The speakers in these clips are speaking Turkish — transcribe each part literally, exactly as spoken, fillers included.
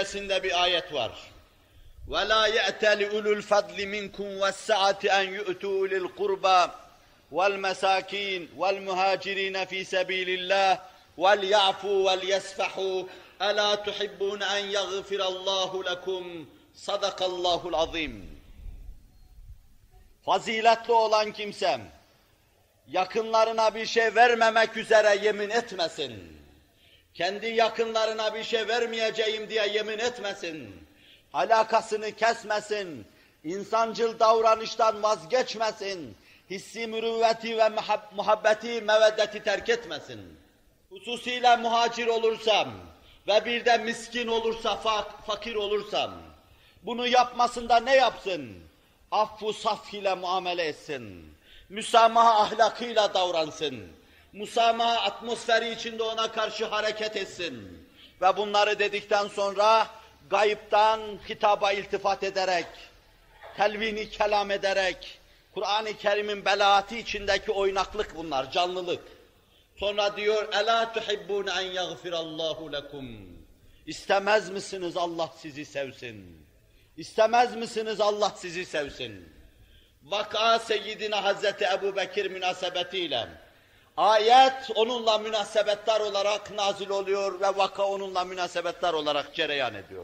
suresinde bir ayet var. وَلَا يَأْتَلِ اُلُوا الْفَضْلِ مِنْكُمْ وَالسَّعَةِ اَنْ يُؤْتُوا اُلِي الْقُرْبَى وَالْمَسَاكِينَ وَالْمُهَاجِرِينَ فِي سَبِيلِ اللّٰهِ وَلْيَعْفُوا وَلْيَسْفَحُوا أَلَا تُحِبُّونَ أَنْ يَغْفِرَ اللّٰهُ لَكُمْ صَدَقَ اللّٰهُ الْعَظِيمُ. Faziletli olan kimsem, yakınlarına bir şey vermemek üzere yemin etmesin. Kendi yakınlarına bir şey vermeyeceğim diye yemin etmesin. Alakasını kesmesin. İnsancıl davranıştan vazgeçmesin. Hissi mürüvveti ve muhabbeti, meveddeti terk etmesin. Hususiyle muhacir olursam ve bir de miskin olursa, fak fakir olursam, bunu yapmasında ne yapsın? Affu saf ile muamele etsin. Müsamaha ahlakıyla davransın. Musamaha atmosferi içinde ona karşı hareket etsin. Ve bunları dedikten sonra gayipten hitaba iltifat ederek, telvini kelam ederek, Kur'an-ı Kerim'in belaatı içindeki oynaklık bunlar, canlılık. Sonra diyor, اَلَا تُحِبُّونَ اَنْ يَغْفِرَ اللّٰهُ لَكُمْ. İstemez misiniz Allah sizi sevsin? İstemez misiniz Allah sizi sevsin? Vaka Seyyidina Hazreti Ebu Bekir münasebetiyle, ayet onunla münasebetler olarak nazil oluyor ve vaka onunla münasebetler olarak cereyan ediyor.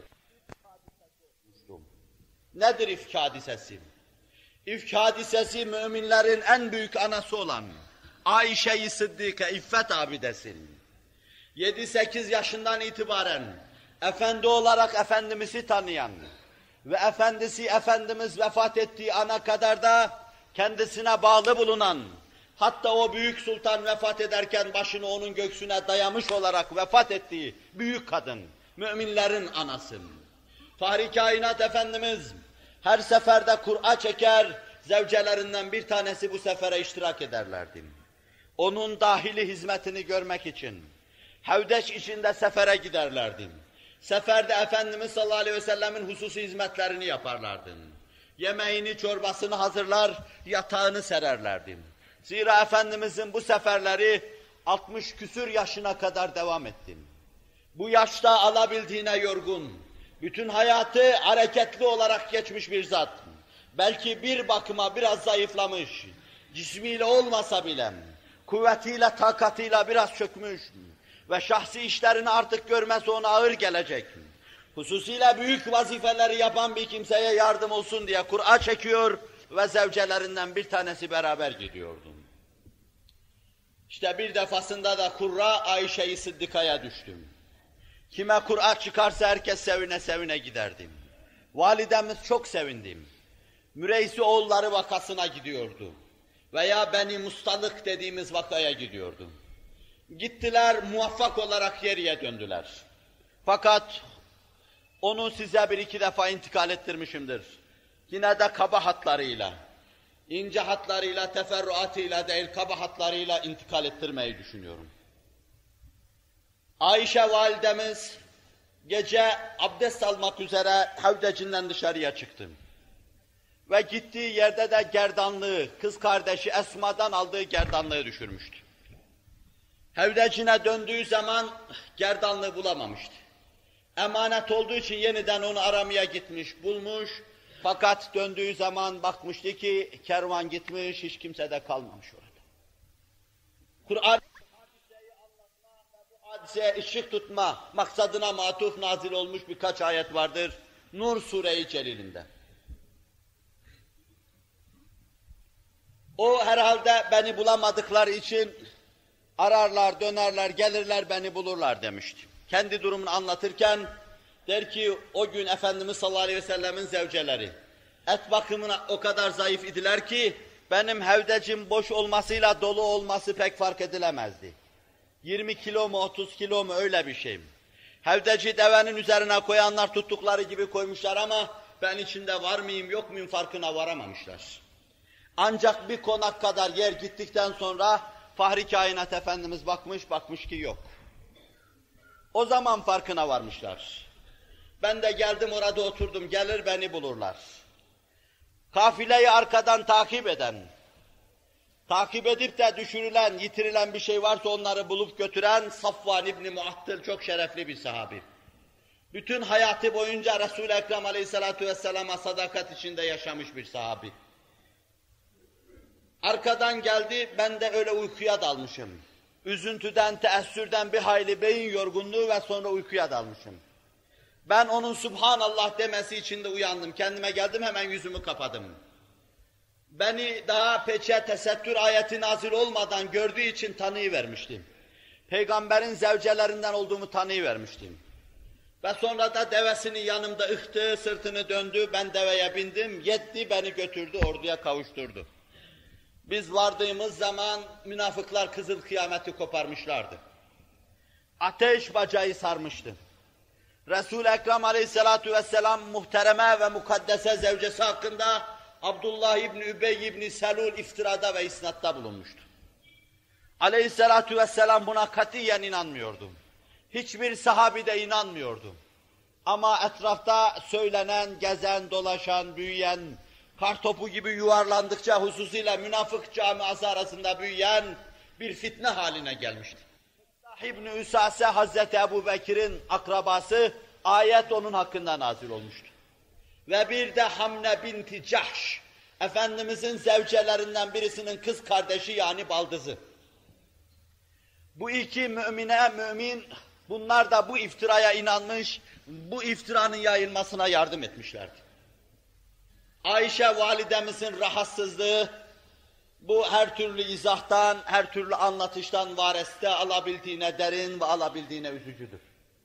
Nedir ifk hadisesi? İfk hadisesi müminlerin en büyük anası olan Ayşe-i Sıddike, İffet abidesi. yedi sekiz yaşından itibaren efendi olarak Efendimiz'i tanıyan ve efendisi Efendimiz vefat ettiği ana kadar da kendisine bağlı bulunan, hatta o büyük sultan vefat ederken başını onun göğsüne dayamış olarak vefat ettiği büyük kadın, müminlerin anası. Fahri Kainat Efendimiz her seferde Kur'a çeker, zevcelerinden bir tanesi bu sefere iştirak ederlerdi. Onun dahili hizmetini görmek için Hevdeş içinde sefere giderlerdi. Seferde Efendimiz sallallahu aleyhi ve sellemin hususi hizmetlerini yaparlardı. Yemeğini, çorbasını hazırlar, yatağını sererlerdi. Zira Efendimizin bu seferleri altmış küsür yaşına kadar devam etti. Bu yaşta alabildiğine yorgun, bütün hayatı hareketli olarak geçmiş bir zat. Belki bir bakıma biraz zayıflamış, cismiyle olmasa bile, kuvvetiyle, takatıyla biraz çökmüş ve şahsi işlerini artık görmesi ona ağır gelecek. Hususiyle büyük vazifeleri yapan bir kimseye yardım olsun diye Kur'a çekiyor ve zevcelerinden bir tanesi beraber gidiyordu. İşte bir defasında da Kur'a Ayşe-i Sıddika'ya düştüm. Kime Kur'a çıkarsa herkes sevine sevine giderdim. Validemiz çok sevindim. Müreysi oğulları vakasına gidiyordu. Veya Beni Mustalık dediğimiz vakaya gidiyordu. Gittiler, muvaffak olarak geriye döndüler. Fakat onu size bir iki defa intikal ettirmişimdir. Yine de kaba hatlarıyla, ince hatlarıyla, teferruatıyla değil, kaba hatlarıyla intikal ettirmeyi düşünüyorum. Ayşe validemiz gece abdest almak üzere Hevdecinden dışarıya çıktı. Ve gittiği yerde de gerdanlığı, kız kardeşi Esma'dan aldığı gerdanlığı düşürmüştü. Hevdecine döndüğü zaman gerdanlığı bulamamıştı. Emanet olduğu için yeniden onu aramaya gitmiş, bulmuş. Fakat döndüğü zaman bakmıştı ki kervan gitmiş, hiç kimse de kalmamış orada. Kur'an hadiseyi anlatma ve bu hadiseye ışık tutma maksadına matuf nazil olmuş birkaç ayet vardır. Nur Sure-i Celil'inde. O herhalde beni bulamadıkları için ararlar, dönerler, gelirler, beni bulurlar demişti. Kendi durumunu anlatırken der ki o gün Efendimiz sallallahu aleyhi ve sellemin zevceleri et bakımına o kadar zayıf idiler ki benim hevdecim boş olmasıyla dolu olması pek fark edilemezdi. yirmi kilo mu otuz kilo mu öyle bir şey. Hevdeci devenin üzerine koyanlar tuttukları gibi koymuşlar ama ben içinde var mıyım yok muyum farkına varamamışlar. Ancak bir konak kadar yer gittikten sonra Fahri Kainat Efendimiz bakmış, bakmış ki yok. O zaman farkına varmışlar. Ben de geldim orada oturdum, gelir beni bulurlar. Kafileyi arkadan takip eden, takip edip de düşürülen, yitirilen bir şey varsa onları bulup götüren Safvan İbni Muattil çok şerefli bir sahabi. Bütün hayatı boyunca Resul-i Ekrem Aleyhisselatü Vesselam'a sadakat içinde yaşamış bir sahabi. Arkadan geldi, ben de öyle uykuya dalmışım. Üzüntüden, teessürden bir hayli beyin yorgunluğu ve sonra uykuya dalmışım. Ben onun Subhanallah demesi içinde uyandım. Kendime geldim, hemen yüzümü kapadım. Beni daha peçe tesettür ayeti nazil olmadan gördüğü için tanıyıvermiştim. Peygamberin zevcelerinden olduğumu tanıyıvermiştim. Ve sonra da devesini yanımda ıhtı, sırtını döndü, ben deveye bindim, yetti, beni götürdü, orduya kavuşturdu. Biz vardığımız zaman münafıklar kızıl kıyameti koparmışlardı. Ateş bacağı sarmıştı. Resul-i Ekrem Aleyhisselatü Vesselam muhtereme ve mukaddese zevcesi hakkında Abdullah İbni Übey İbni Selul iftirada ve isnatta bulunmuştu. Aleyhisselatü Vesselam buna katiyen inanmıyordu. Hiçbir sahabi de inanmıyordu. Ama etrafta söylenen, gezen, dolaşan, büyüyen, kartopu gibi yuvarlandıkça hususuyla münafık camiası arasında büyüyen bir fitne haline gelmişti. İbn-i Üsase Hazreti Ebu Bekir'in akrabası, ayet onun hakkında nazil olmuştu. Ve bir de Hamne binti Cahş, Efendimizin zevcelerinden birisinin kız kardeşi yani baldızı. Bu iki mümine mümin, bunlar da bu iftiraya inanmış, bu iftiranın yayılmasına yardım etmişlerdi. Ayşe validemizin rahatsızlığı, bu her türlü izahtan, her türlü anlatıştan vareste alabildiğine derin ve alabildiğine üzücüdür.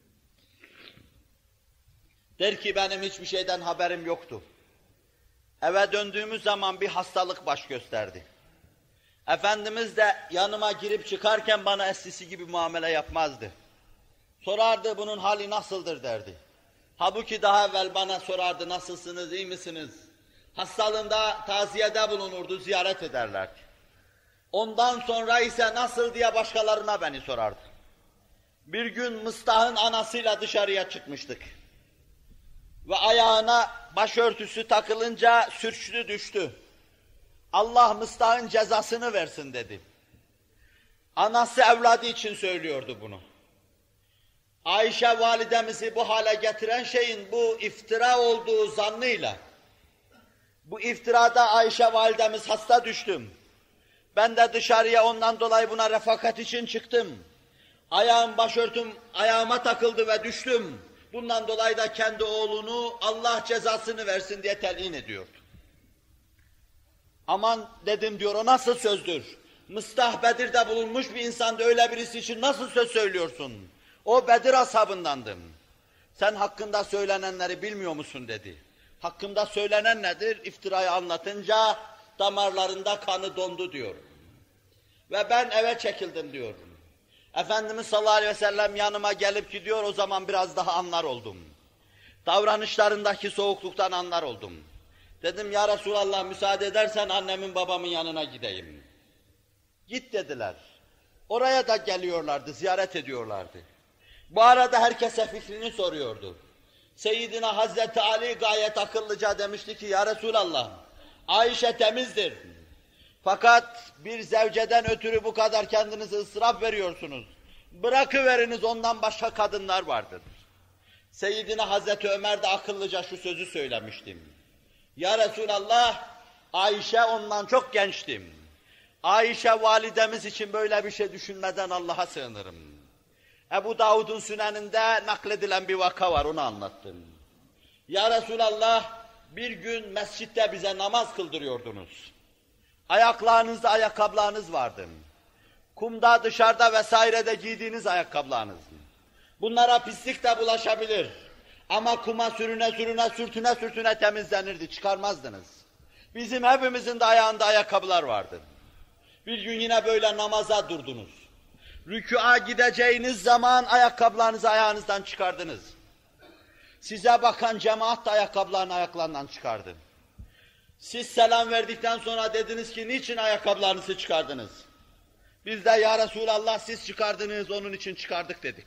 Der ki benim hiçbir şeyden haberim yoktu. Eve döndüğümüz zaman bir hastalık baş gösterdi. Efendimiz de yanıma girip çıkarken bana eskisi gibi muamele yapmazdı. Sorardı bunun hali nasıldır derdi. Halbuki daha evvel bana sorardı nasılsınız, iyi misiniz? Hastalığında taziyede bulunurdu, ziyaret ederlerdi. Ondan sonra ise nasıl diye başkalarına beni sorardı. Bir gün Mıstah'ın anasıyla dışarıya çıkmıştık. Ve ayağına başörtüsü takılınca sürçtü düştü. Allah Mıstah'ın cezasını versin dedi. Anası evladı için söylüyordu bunu. Ayşe validemizi bu hale getiren şeyin bu iftira olduğu zannıyla, bu iftirada Ayşe validemiz hasta düştüm. Ben de dışarıya ondan dolayı buna refakat için çıktım. Ayağım, başörtüm ayağıma takıldı ve düştüm. Bundan dolayı da kendi oğlunu Allah cezasını versin diye telin ediyordu. Aman dedim diyor, o nasıl sözdür? Mıstah Bedir'de bulunmuş bir insanda öyle birisi için nasıl söz söylüyorsun? O Bedir ashabındandım. Sen hakkında söylenenleri bilmiyor musun dedi. Hakkımda söylenen nedir? İftirayı anlatınca damarlarında kanı dondu diyor. Ve ben eve çekildim diyor. Efendimiz sallallahu aleyhi ve sellem yanıma gelip gidiyor, o zaman biraz daha anlar oldum. Davranışlarındaki soğukluktan anlar oldum. Dedim ya Resulallah müsaade edersen annemin babamın yanına gideyim. Git dediler. Oraya da geliyorlardı, ziyaret ediyorlardı. Bu arada herkese fikrini soruyordu. Seyyidina Hazreti Ali gayet akıllıca demişti ki ya Resulallah, Ayşe temizdir. Fakat bir zevceden ötürü bu kadar kendinizi ısraf veriyorsunuz. Bırakıveriniz, ondan başka kadınlar vardır. Seyyidina Hazreti Ömer de akıllıca şu sözü söylemiştim. Ya Resulallah, Ayşe ondan çok gençtim. Ayşe validemiz için böyle bir şey düşünmeden Allah'a sığınırım. Ebu Davud'un süneninde nakledilen bir vaka var, onu anlattım. Ya Resulallah, bir gün mescitte bize namaz kıldırıyordunuz. Ayaklarınızda ayakkabılarınız vardı. Kumda, dışarıda vesairede giydiğiniz ayakkabılarınız. Bunlara pislik de bulaşabilir. Ama kuma sürüne sürüne, sürtüne sürtüne temizlenirdi, çıkarmazdınız. Bizim hepimizin de ayağında ayakkabılar vardı. Bir gün yine böyle namaza durdunuz. Rükûa gideceğiniz zaman ayakkabılarınızı ayağınızdan çıkardınız. Size bakan cemaat da ayakkabılarını ayaklarından çıkardı. Siz selam verdikten sonra dediniz ki niçin ayakkabılarınızı çıkardınız? Biz de ya Resulallah siz çıkardınız, onun için çıkardık dedik.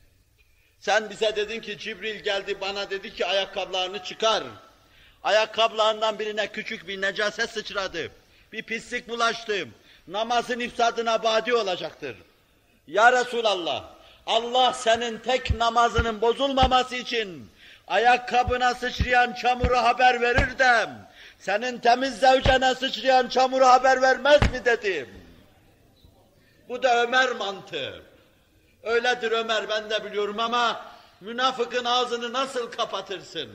Sen bize dedin ki Cibril geldi bana dedi ki ayakkabılarını çıkar. Ayakkabılarından birine küçük bir necaset sıçradı. Bir pislik bulaştı. Namazın ifsadına badi olacaktır. Ya Resulallah, Allah senin tek namazının bozulmaması için ayakkabına sıçrayan çamuru haber verir de senin temiz zevcene sıçrayan çamuru haber vermez mi dedim. Bu da Ömer mantığı. Öyledir Ömer, ben de biliyorum ama münafıkın ağzını nasıl kapatırsın?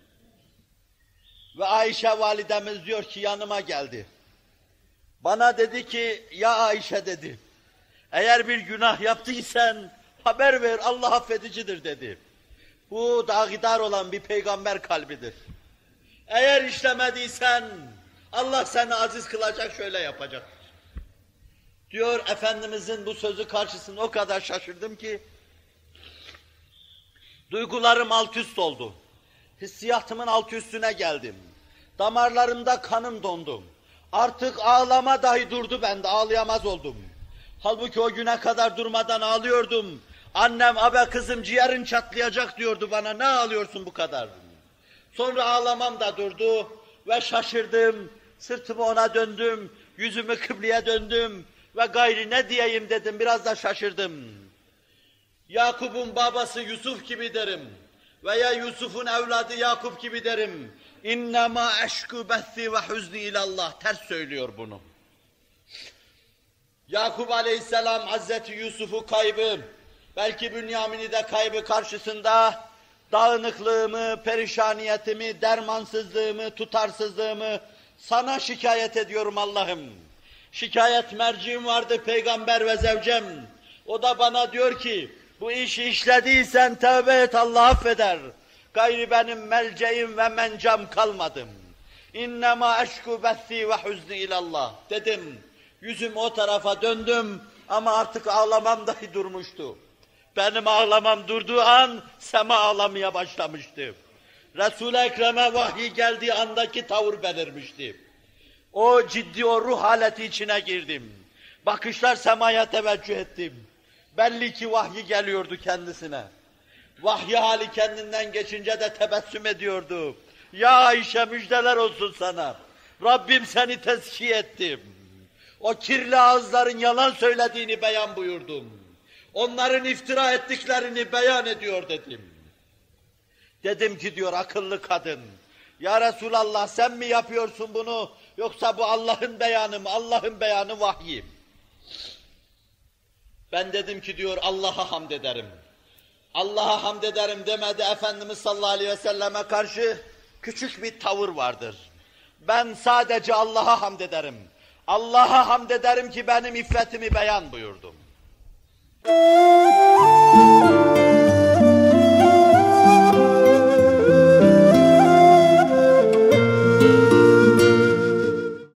Ve Ayşe validemiz diyor ki yanıma geldi. Bana dedi ki ya Ayşe dedi, eğer bir günah yaptıysan haber ver, Allah affedicidir dedi. Bu dağidar olan bir peygamber kalbidir. Eğer işlemediysen Allah seni aziz kılacak, şöyle yapacak. Diyor Efendimizin bu sözü karşısında o kadar şaşırdım ki duygularım alt üst oldu. Hissiyatımın alt üstüne geldim. Damarlarımda kanım dondu. Artık ağlama dahi durdu bende, ağlayamaz oldum. Halbuki o güne kadar durmadan ağlıyordum. Annem, abe kızım ciğerin çatlayacak diyordu bana, ne ağlıyorsun bu kadar? Sonra ağlamam da durdu ve şaşırdım. Sırtımı ona döndüm, yüzümü kıbleye döndüm ve gayri ne diyeyim dedim, biraz da şaşırdım. Yakup'un babası Yusuf gibi derim veya Yusuf'un evladı Yakup gibi derim. İnnemâ eşkû bethi ve huzni ilallah. Ters söylüyor bunu. Yakup aleyhisselam Hazreti Yusuf'u kaybı, belki Bünyamin'i de kaybı karşısında dağınıklığımı, perişaniyetimi, dermansızlığımı, tutarsızlığımı sana şikayet ediyorum Allah'ım. Şikayet merciğim vardı, peygamber ve zevcem. O da bana diyor ki, bu işi işlediysen tövbe et, Allah affeder. Gayri benim melceğim ve mencam kalmadım. İnnemâ eşkû bethi ve huzni ilallah dedim. Yüzüm o tarafa döndüm ama artık ağlamam dahi durmuştu. Benim ağlamam durduğu an sema ağlamaya başlamıştı. Resul-i Ekrem'e vahiy geldiği andaki tavır belirmişti. O ciddi o ruh haleti içine girdim. Bakışlar semaya teveccüh ettim. Belli ki vahyi geliyordu kendisine. Vahyi hali kendinden geçince de tebessüm ediyordu. Ya Ayşe müjdeler olsun sana. Rabbim seni tezkiye ettim. O kirli ağızların yalan söylediğini beyan buyurdum. Onların iftira ettiklerini beyan ediyor dedim. Dedim ki diyor akıllı kadın, ya Resulallah sen mi yapıyorsun bunu yoksa bu Allah'ın beyanı mı? Allah'ın beyanı vahyi. Ben dedim ki diyor Allah'a hamd ederim. Allah'a hamd ederim demedi Efendimiz sallallahu aleyhi ve selleme karşı küçük bir tavır vardır. Ben sadece Allah'a hamd ederim. Allah'a hamd ederim ki benim iffetimi beyan buyurdum.